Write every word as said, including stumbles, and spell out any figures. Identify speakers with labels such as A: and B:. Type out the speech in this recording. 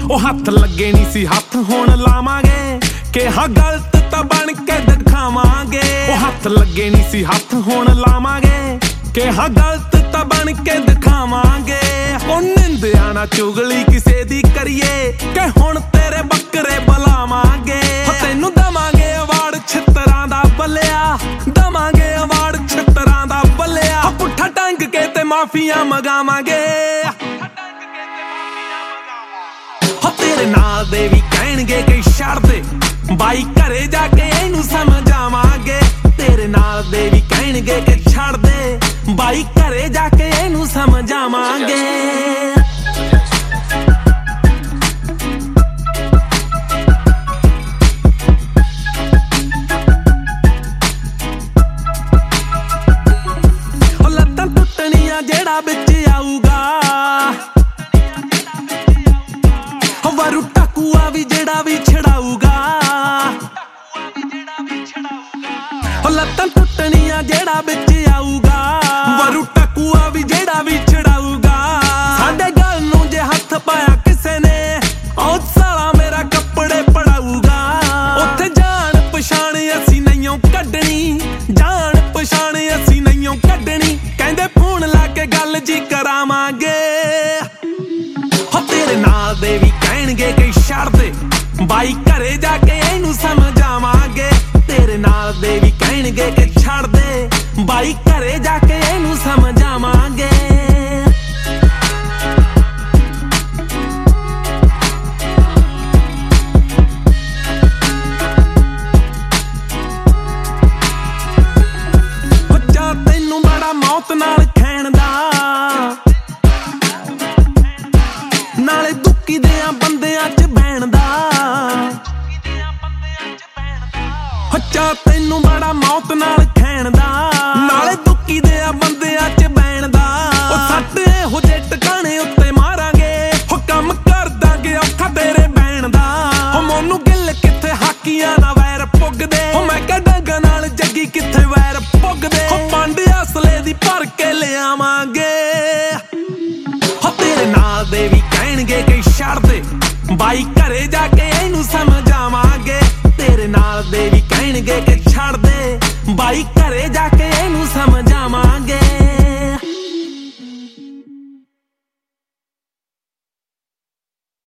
A: ਉਹ ਹੱਥ ਲੱਗੇ ਨਹੀਂ ਸੀ ਹੱਥ ਹੁਣ ਲਾਵਾਂਗੇ, ਕਿਹਾ ਗਲਤ ਤਾਂ ਬਣ ਕੇ ਦਿਖਾਵਾਂਗੇ। ਉਹ ਹੱਥ ਲੱਗੇ ਨਹੀਂ ਸੀ ਹੱਥ ਹੁਣ ਲਾਵਾਂਗੇ, ਕਿਹਾ ਗਲਤ ਤਾਂ ਬਣ ਕੇ ਦਿਖਾਵਾਂਗੇ। ਉਹ ਨਿੰਦਿਆ ਨਾ ਚੁਗਲੀ ਕਿਸੇ ਦੀ ਕਰੀਏ, ਕਿ ਹੁਣ ਤੇਰੇ ਬੱਕਰੇ ਬੁਲਾਵਾਂਗੇ। ਤੈਨੂੰ ਦਵਾਂਗੇ ਅਵਾਰਡ ਛਿੱਤਰਾਂ ਦਾ ਬੱਲਿਆ, ਦਵਾਂਗੇ ਅਵਾਰਡ ਛਿੱਤਰਾਂ ਦਾ ਬੱਲਿਆ। ਪੁੱਠਾ ਟੰਗ ਕੇ ਤੇ ਮਾਫੀਆਂ ਮੰਗਾਵਾਂਗੇ। ਤੇਰੇ ਨਾਲ ਦੇ ਵੀ ਕਹਿਣਗੇ ਕਿ ਛੱਡ ਦੇ ਬਾਈ, ਘਰੇ ਜਾ ਕੇ ਇਹਨੂੰ ਸਮਝਾਵਾਂਗੇ। ਤੇਰੇ ਨਾਲ ਦੇ ਵੀ ਕਹਿਣਗੇ ਕਿ ਛੱਡ ਦੇ ਬਾਈ, ਘਰੇ ਜਾ ਕੇ ਇਹਨੂੰ ਸਮਝਾਵਾਂਗੇ। ਉਹ ਲੱਤਾਂ ਟੁੱਟਣੀਆਂ ਜਿਹੜਾ ਵਿੱਚ ਆਊਗਾ, ਵਰੂ ਟਕੂਆ ਵੀ ਜਿਹੜਾ ਵੀ ਛੜਾਊਗਾ। ਉਹ ਲੱਤਾਂ ਟੁੱਟਣੀਆਂ ਜਿਹੜਾ ਵਿੱਚ ਆਊਗਾ, ਵਰੂ ਟਕੂਆ ਵੀ ਜਿਹੜਾ ਵੀ ਛੜਾਊਗਾ। ਸਾਡੇ ਗੱਲ ਨੂੰ ਜੇ ਹੱਥ ਪਾਇਆ ਕਿਸੇ ਨੇ, ਉਹ ਸਾਲਾ ਮੇਰਾ ਕੱਪੜੇ ਪੜਾਊਗਾ। ਉੱਥੇ ਜਾਣ ਪਛਾਣ ਅਸੀਂ ਨਹੀਂਓ ਕੱਢਣੀ, ਜਾਣ ਪਛਾਣ ਅਸੀਂ ਨਹੀਂਓ ਕੱਢਣੀ। ਕਹਿੰਦੇ ਫੋਨ ਲਾ ਕੇ ਗੱਲ ਜੀ ਕਰਾਵਾਂਗੇ। ਤੇਰੇ ਨਾਲ ਦੇ ਵੀ ਕਹਿਣਗੇ ਕਿ ਛੱਡ ਦੇ ਬਾਈ, ਘਰੇ ਜਾ ਕੇ ਇਹਨੂੰ ਸਮਝਾਵਾਂਗੇ। ਤੇਰੇ ਨਾਲ ਦੇ ਵੀ ਕਹਿਣਗੇ ਕਿ ਛੱਡ ਦੇ ਬਾਈ, ਘਰੇ ਜਾ ਕੇ ਇਹਨੂੰ ਸਮਝਾਵਾਂਗੇ। ਬੱਚਾ ਤੈਨੂੰ ਬੜਾ ਮੌਤ ਨਾਲ ਖੈਣ ਦਾ, ਨਾਲੇ ਦੁੱਕੀ ਦਿਆਂ ਬੰਦਿਆਂ ਚ ਬਹਿਣ ਦਾ। ਬੱਚਾ ਤੈਨੂੰ ਬੜਾ ਮੌਤ ਨਾਲ ਖੈਣ ਦਾ, ਨਾਲੇ ਦੁੱਕੀ ਦਿਆਂ ਬੰਦਿਆਂ ਚ ਬਹਿਣ ਦਾ। ਉਹ ਸੱਟ ਇਹੋ ਜਿਹੇ ਟਿਕਾਣੇ ਉੱਤੇ ਮਾਰਾਂਗੇ, ਹੋ ਕੰਮ ਕਰ ਦਾਂਗੇ ਔਖਾ ਤੇਰੇ ਬਹਿਣ ਦਾ। ਹੋ ਮੋਨੂੰ ਗਿੱਲ ਕਿੱਥੇ ਹਾਕੀਆਂ ਨਾਲ ਵੈਰ ਪੁੱਗਦੇ, ਹੋ ਮੈਂ ਕਿਹਾ ਡੰਗਾ ਨਾਲ ਜੱਗੀ ਕਿੱਥੇ ਵੈਰ ਪੁੱਗਦੇ। ਹੋ ਪੰਡ ਅਸਲੇ ਦੀ ਭਰ ਕੇ ਲਿਆਵਾਂਗੇ। ਹੋ ਤੇਰੇ ਨਾਲ ਦੇ ਵੀ ਕਹਿਣਗੇ ਕਿ ਛੱਡ ਦੇ ਬਾਈ, ਘਰੇ ਜਾ ਕੇ ਇਹਨੂੰ ਸਮਝਾਵਾਂਗੇ। ਤੇਰੇ ਨਾਲ ਦੇ ਵੀ ਕਹਿਣਗੇ ਕਿ ਛੱਡ ਦੇ ਬਾਈ, ਘਰੇ ਜਾ ਕੇ